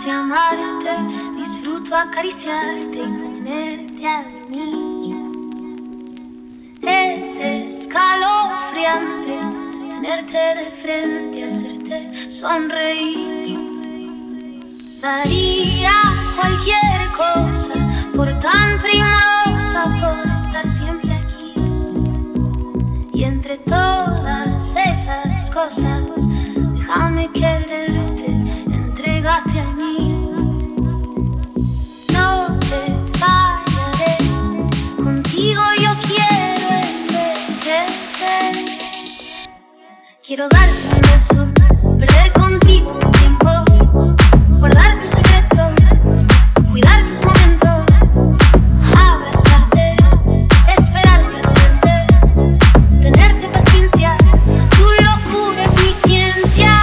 sé amarte, disfruto acariciarte y ponerte a dormir. Es escalofriante tenerte de frente, hacerte sonreír. Daría cualquier cosa por tan primorosa, por estar siempre aquí. Y entre todas esas cosas, déjame quererte, entrégate a mí. No te fallaré, contigo yo quiero envejecer. Quiero darte un beso, perder contigo un tiempo, guardar tus secretos, cuidar tus momentos, abrazarte, esperarte a verte, tenerte paciencia, tu locura es mi ciencia.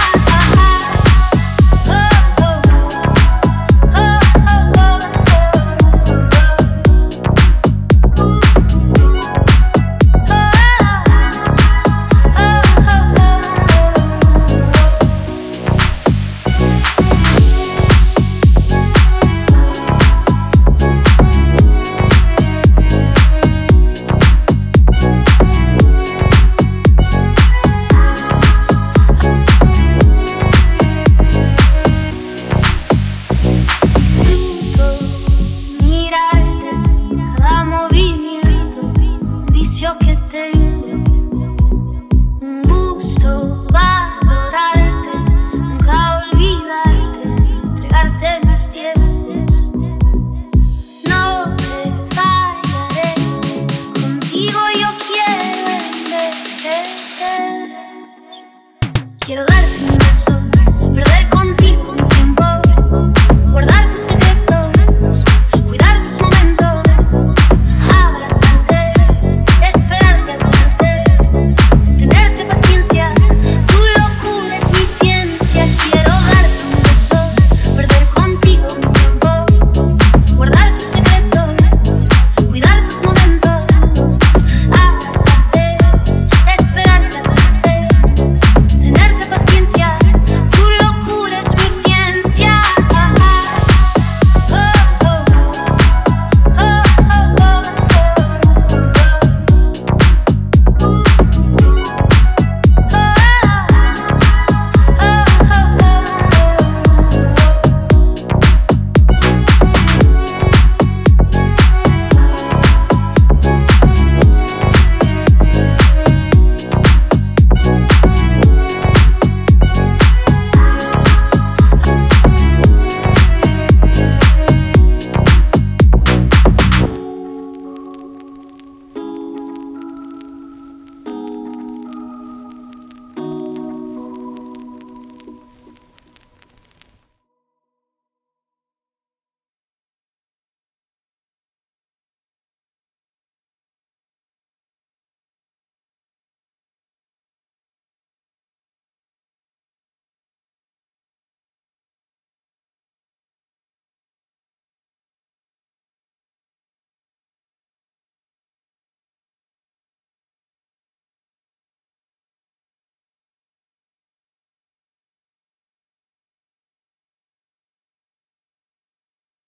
Que tengo un gusto valorarte, nunca olvidarte, entregarte mis tiempos. No te fallaré, contigo yo quiero envejecer. Quiero darte un beso, perder